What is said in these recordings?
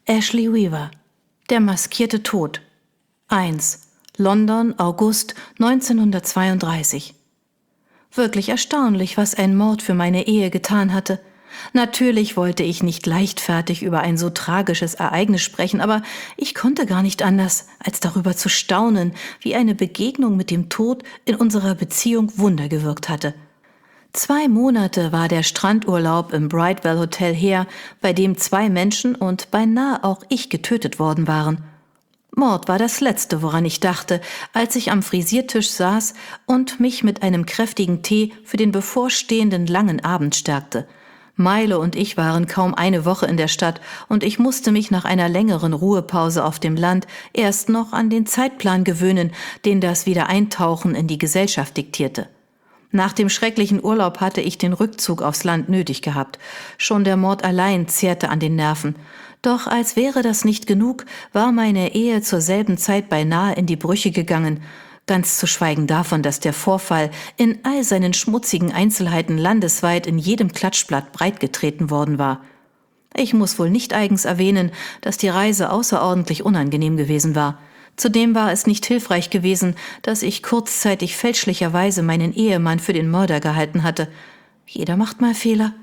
Ashley Weaver. Der maskierte Tod. 1. London, August 1932. Wirklich erstaunlich, was ein Mord für meine Ehe getan hatte. Natürlich wollte ich nicht leichtfertig über ein so tragisches Ereignis sprechen, aber ich konnte gar nicht anders, als darüber zu staunen, wie eine Begegnung mit dem Tod in unserer Beziehung Wunder gewirkt hatte. 2 Monate war der Strandurlaub im Bridewell Hotel her, bei dem 2 Menschen und beinahe auch ich getötet worden waren. Mord war das Letzte, woran ich dachte, als ich am Frisiertisch saß und mich mit einem kräftigen Tee für den bevorstehenden langen Abend stärkte. Milo und ich waren kaum eine Woche in der Stadt und ich musste mich nach einer längeren Ruhepause auf dem Land erst noch an den Zeitplan gewöhnen, den das Wiedereintauchen in die Gesellschaft diktierte. Nach dem schrecklichen Urlaub hatte ich den Rückzug aufs Land nötig gehabt. Schon der Mord allein zehrte an den Nerven. Doch als wäre das nicht genug, war meine Ehe zur selben Zeit beinahe in die Brüche gegangen. Ganz zu schweigen davon, dass der Vorfall in all seinen schmutzigen Einzelheiten landesweit in jedem Klatschblatt breitgetreten worden war. Ich muss wohl nicht eigens erwähnen, dass die Reise außerordentlich unangenehm gewesen war. Zudem war es nicht hilfreich gewesen, dass ich kurzzeitig fälschlicherweise meinen Ehemann für den Mörder gehalten hatte. Jeder macht mal Fehler.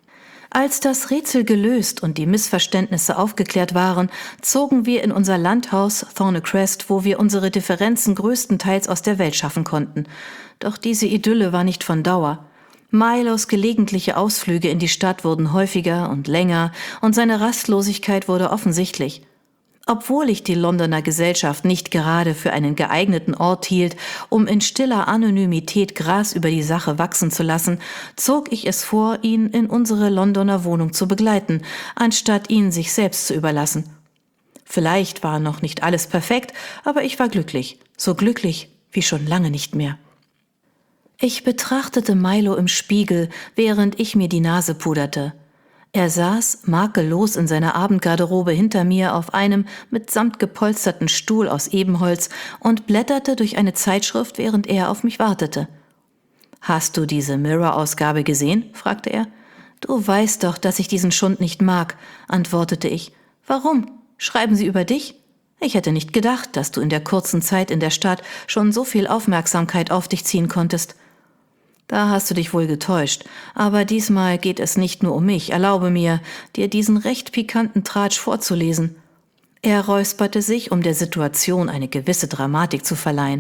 Als das Rätsel gelöst und die Missverständnisse aufgeklärt waren, zogen wir in unser Landhaus Thornycrest, wo wir unsere Differenzen größtenteils aus der Welt schaffen konnten. Doch diese Idylle war nicht von Dauer. Milos gelegentliche Ausflüge in die Stadt wurden häufiger und länger und seine Rastlosigkeit wurde offensichtlich. Obwohl ich die Londoner Gesellschaft nicht gerade für einen geeigneten Ort hielt, um in stiller Anonymität Gras über die Sache wachsen zu lassen, zog ich es vor, ihn in unsere Londoner Wohnung zu begleiten, anstatt ihn sich selbst zu überlassen. Vielleicht war noch nicht alles perfekt, aber ich war glücklich, so glücklich wie schon lange nicht mehr. Ich betrachtete Milo im Spiegel, während ich mir die Nase puderte. Er saß makellos in seiner Abendgarderobe hinter mir auf einem mit Samt gepolsterten Stuhl aus Ebenholz und blätterte durch eine Zeitschrift, während er auf mich wartete. »Hast du diese Mirror-Ausgabe gesehen?« fragte er. »Du weißt doch, dass ich diesen Schund nicht mag«, antwortete ich. »Warum? Schreiben sie über dich? Ich hätte nicht gedacht, dass du in der kurzen Zeit in der Stadt schon so viel Aufmerksamkeit auf dich ziehen konntest.« »Da hast du dich wohl getäuscht, aber diesmal geht es nicht nur um mich. Erlaube mir, dir diesen recht pikanten Tratsch vorzulesen.« Er räusperte sich, um der Situation eine gewisse Dramatik zu verleihen.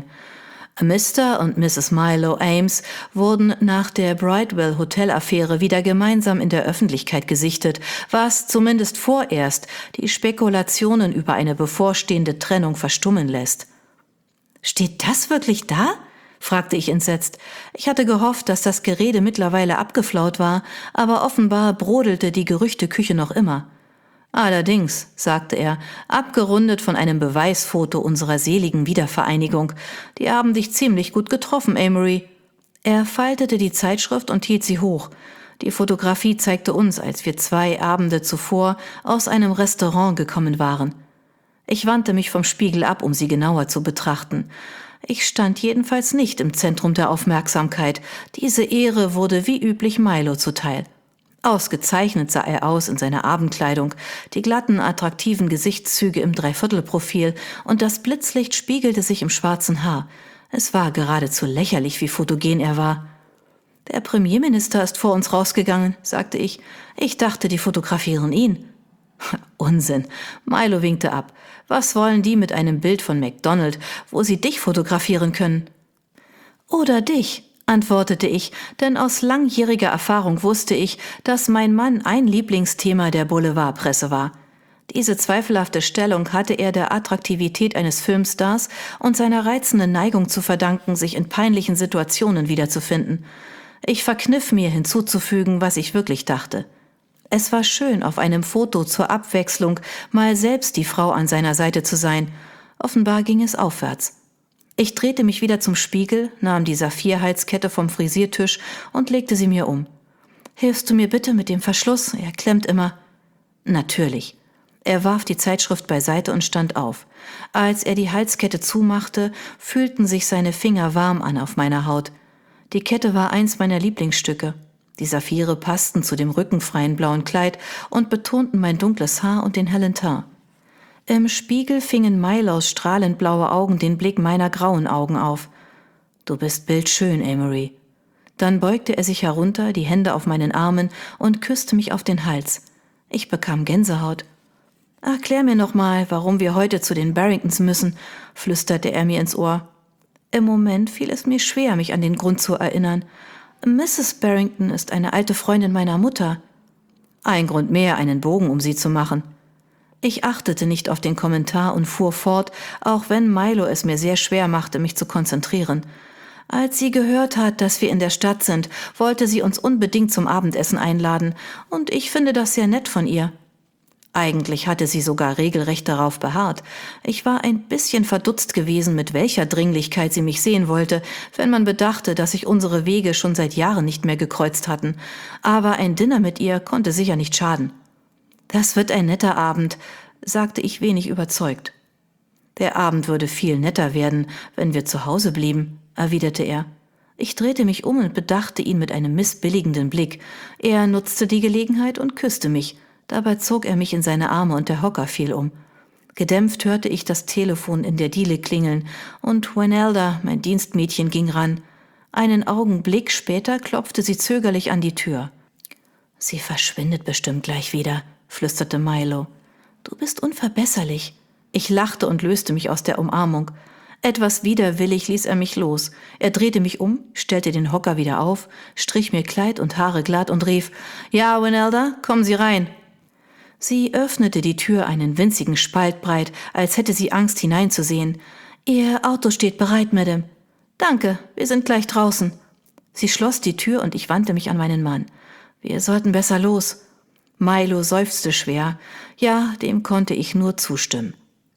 Mr. und Mrs. Milo Ames wurden nach der Bridewell-Hotel-Affäre wieder gemeinsam in der Öffentlichkeit gesichtet, was zumindest vorerst die Spekulationen über eine bevorstehende Trennung verstummen lässt. »Steht das wirklich da?« fragte ich entsetzt. Ich hatte gehofft, dass das Gerede mittlerweile abgeflaut war, aber offenbar brodelte die Gerüchteküche noch immer. »Allerdings«, sagte er, abgerundet von einem Beweisfoto unserer seligen Wiedervereinigung. »Die haben dich ziemlich gut getroffen, Amory.« Er faltete die Zeitschrift und hielt sie hoch. Die Fotografie zeigte uns, als wir 2 Abende zuvor aus einem Restaurant gekommen waren. Ich wandte mich vom Spiegel ab, um sie genauer zu betrachten. Ich stand jedenfalls nicht im Zentrum der Aufmerksamkeit. Diese Ehre wurde wie üblich Milo zuteil. Ausgezeichnet sah er aus in seiner Abendkleidung, die glatten, attraktiven Gesichtszüge im Dreiviertelprofil und das Blitzlicht spiegelte sich im schwarzen Haar. Es war geradezu lächerlich, wie fotogen er war. »Der Premierminister ist vor uns rausgegangen«, sagte ich. »Ich dachte, die fotografieren ihn.« »Unsinn«, Milo winkte ab. »Was wollen die mit einem Bild von MacDonald, wo sie dich fotografieren können?« »Oder dich«, antwortete ich, denn aus langjähriger Erfahrung wusste ich, dass mein Mann ein Lieblingsthema der Boulevardpresse war. Diese zweifelhafte Stellung hatte er der Attraktivität eines Filmstars und seiner reizenden Neigung zu verdanken, sich in peinlichen Situationen wiederzufinden. Ich verkniff mir hinzuzufügen, was ich wirklich dachte. Es war schön, auf einem Foto zur Abwechslung mal selbst die Frau an seiner Seite zu sein. Offenbar ging es aufwärts. Ich drehte mich wieder zum Spiegel, nahm die Saphirhalskette vom Frisiertisch und legte sie mir um. »Hilfst du mir bitte mit dem Verschluss? Er klemmt immer.« »Natürlich.« Er warf die Zeitschrift beiseite und stand auf. Als er die Halskette zumachte, fühlten sich seine Finger warm an auf meiner Haut. Die Kette war eins meiner Lieblingsstücke. Die Saphire passten zu dem rückenfreien blauen Kleid und betonten mein dunkles Haar und den hellen Teint. Im Spiegel fingen Milos strahlend blaue Augen den Blick meiner grauen Augen auf. »Du bist bildschön, Amory.« Dann beugte er sich herunter, die Hände auf meinen Armen und küsste mich auf den Hals. Ich bekam Gänsehaut. »Erklär mir noch mal, warum wir heute zu den Barringtons müssen«, flüsterte er mir ins Ohr. Im Moment fiel es mir schwer, mich an den Grund zu erinnern. »Mrs. Barrington ist eine alte Freundin meiner Mutter.« Ein Grund mehr, einen Bogen um sie zu machen. Ich achtete nicht auf den Kommentar und fuhr fort, auch wenn Milo es mir sehr schwer machte, mich zu konzentrieren. Als sie gehört hat, dass wir in der Stadt sind, wollte sie uns unbedingt zum Abendessen einladen, und ich finde das sehr nett von ihr. Eigentlich hatte sie sogar regelrecht darauf beharrt. Ich war ein bisschen verdutzt gewesen, mit welcher Dringlichkeit sie mich sehen wollte, wenn man bedachte, dass sich unsere Wege schon seit Jahren nicht mehr gekreuzt hatten. Aber ein Dinner mit ihr konnte sicher nicht schaden. »Das wird ein netter Abend«, sagte ich wenig überzeugt. »Der Abend würde viel netter werden, wenn wir zu Hause blieben«, erwiderte er. Ich drehte mich um und bedachte ihn mit einem missbilligenden Blick. Er nutzte die Gelegenheit und küsste mich. Dabei zog er mich in seine Arme und der Hocker fiel um. Gedämpft hörte ich das Telefon in der Diele klingeln und Wenelda, mein Dienstmädchen, ging ran. Einen Augenblick später klopfte sie zögerlich an die Tür. »Sie verschwindet bestimmt gleich wieder«, flüsterte Milo. »Du bist unverbesserlich.« Ich lachte und löste mich aus der Umarmung. Etwas widerwillig ließ er mich los. Er drehte mich um, stellte den Hocker wieder auf, strich mir Kleid und Haare glatt und rief, »Ja, Wenelda, kommen Sie rein.« Sie öffnete die Tür einen winzigen Spalt breit, als hätte sie Angst hineinzusehen. »Ihr Auto steht bereit, Madame.« »Danke, wir sind gleich draußen.« Sie schloss die Tür und ich wandte mich an meinen Mann. »Wir sollten besser los.« Milo seufzte schwer. Ja, dem konnte ich nur zustimmen.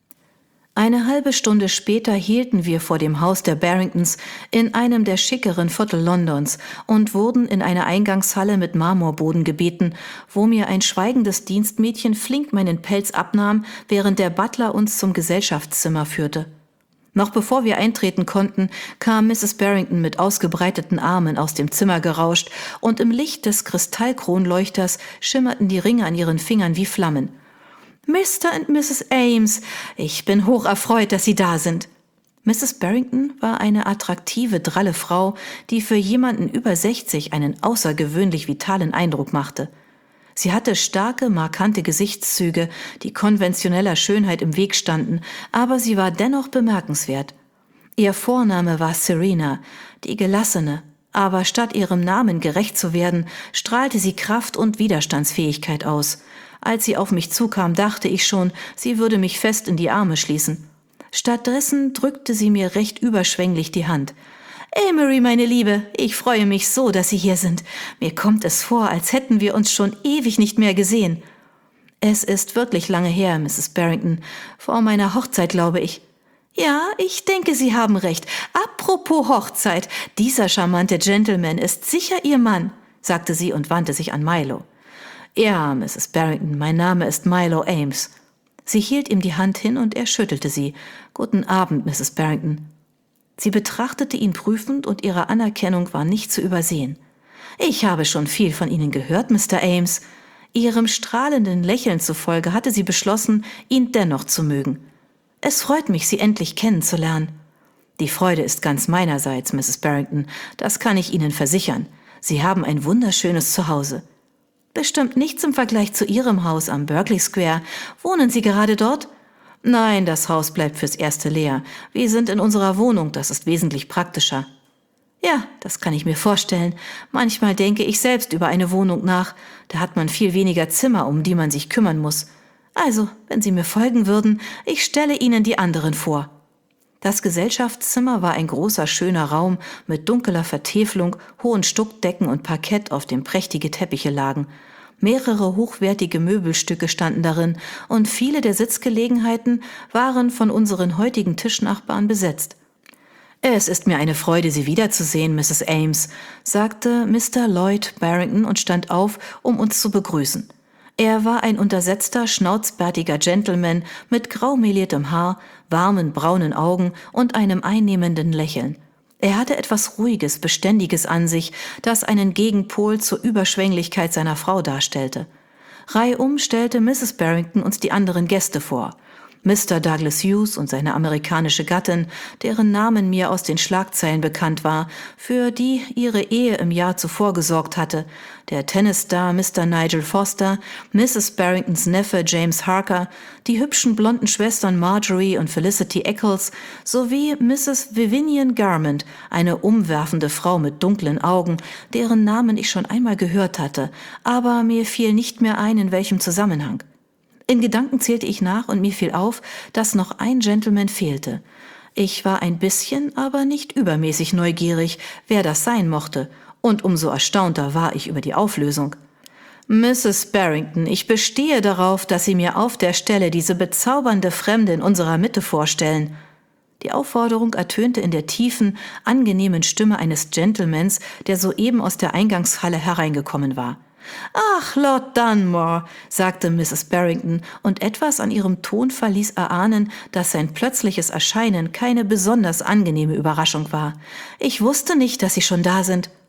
Eine halbe Stunde später hielten wir vor dem Haus der Barringtons in einem der schickeren Viertel Londons und wurden in eine Eingangshalle mit Marmorboden gebeten, wo mir ein schweigendes Dienstmädchen flink meinen Pelz abnahm, während der Butler uns zum Gesellschaftszimmer führte. Noch bevor wir eintreten konnten, kam Mrs. Barrington mit ausgebreiteten Armen aus dem Zimmer gerauscht, und im Licht des Kristallkronleuchters schimmerten die Ringe an ihren Fingern wie Flammen. »Mr. und Mrs. Ames, ich bin hocherfreut, dass Sie da sind.« Mrs. Barrington war eine attraktive, dralle Frau, die für jemanden über 60 einen außergewöhnlich vitalen Eindruck machte. Sie hatte starke, markante Gesichtszüge, die konventioneller Schönheit im Weg standen, aber sie war dennoch bemerkenswert. Ihr Vorname war Serena, die Gelassene, aber statt ihrem Namen gerecht zu werden, strahlte sie Kraft und Widerstandsfähigkeit aus. Als sie auf mich zukam, dachte ich schon, sie würde mich fest in die Arme schließen. Stattdessen drückte sie mir recht überschwänglich die Hand. »Amory, meine Liebe, ich freue mich so, dass Sie hier sind. Mir kommt es vor, als hätten wir uns schon ewig nicht mehr gesehen.« »Es ist wirklich lange her, Mrs. Barrington. Vor meiner Hochzeit, glaube ich.« »Ja, ich denke, Sie haben recht. Apropos Hochzeit, dieser charmante Gentleman ist sicher Ihr Mann«, sagte sie und wandte sich an Milo. »Ja, Mrs. Barrington, mein Name ist Milo Ames.« Sie hielt ihm die Hand hin und er schüttelte sie. »Guten Abend, Mrs. Barrington.« Sie betrachtete ihn prüfend und ihre Anerkennung war nicht zu übersehen. »Ich habe schon viel von Ihnen gehört, Mr. Ames.« Ihrem strahlenden Lächeln zufolge hatte sie beschlossen, ihn dennoch zu mögen. »Es freut mich, Sie endlich kennenzulernen.« »Die Freude ist ganz meinerseits, Mrs. Barrington, das kann ich Ihnen versichern. Sie haben ein wunderschönes Zuhause.« »Bestimmt nichts im Vergleich zu Ihrem Haus am Berkeley Square. Wohnen Sie gerade dort?« »Nein, das Haus bleibt fürs Erste leer. Wir sind in unserer Wohnung, das ist wesentlich praktischer.« »Ja, das kann ich mir vorstellen. Manchmal denke ich selbst über eine Wohnung nach. Da hat man viel weniger Zimmer, um die man sich kümmern muss. Also, wenn Sie mir folgen würden, ich stelle Ihnen die anderen vor.« Das Gesellschaftszimmer war ein großer, schöner Raum mit dunkler Vertäfelung, hohen Stuckdecken und Parkett, auf dem prächtige Teppiche lagen. Mehrere hochwertige Möbelstücke standen darin und viele der Sitzgelegenheiten waren von unseren heutigen Tischnachbarn besetzt. »Es ist mir eine Freude, Sie wiederzusehen, Mrs. Ames«, sagte Mr. Lloyd Barrington und stand auf, um uns zu begrüßen. Er war ein untersetzter, schnauzbärtiger Gentleman mit grau meliertem Haar, warmen braunen Augen und einem einnehmenden Lächeln. Er hatte etwas Ruhiges, Beständiges an sich, das einen Gegenpol zur Überschwänglichkeit seiner Frau darstellte. Reihum stellte Mrs. Barrington uns die anderen Gäste vor. Mr. Douglas Hughes und seine amerikanische Gattin, deren Namen mir aus den Schlagzeilen bekannt war, für die ihre Ehe im Jahr zuvor gesorgt hatte, der Tennisstar Mr. Nigel Foster, Mrs. Barringtons Neffe James Harker, die hübschen blonden Schwestern Marjorie und Felicity Eccles sowie Mrs. Vivian Garment, eine umwerfende Frau mit dunklen Augen, deren Namen ich schon einmal gehört hatte, aber mir fiel nicht mehr ein, in welchem Zusammenhang. In Gedanken zählte ich nach und mir fiel auf, dass noch ein Gentleman fehlte. Ich war ein bisschen, aber nicht übermäßig neugierig, wer das sein mochte, und umso erstaunter war ich über die Auflösung. »Mrs. Barrington, ich bestehe darauf, dass Sie mir auf der Stelle diese bezaubernde Fremde in unserer Mitte vorstellen.« Die Aufforderung ertönte in der tiefen, angenehmen Stimme eines Gentlemans, der soeben aus der Eingangshalle hereingekommen war. »Ach, Lord Dunmore«, sagte Mrs. Barrington, und etwas an ihrem Ton verließ erahnen, dass sein plötzliches Erscheinen keine besonders angenehme Überraschung war. »Ich wusste nicht, dass Sie schon da sind.«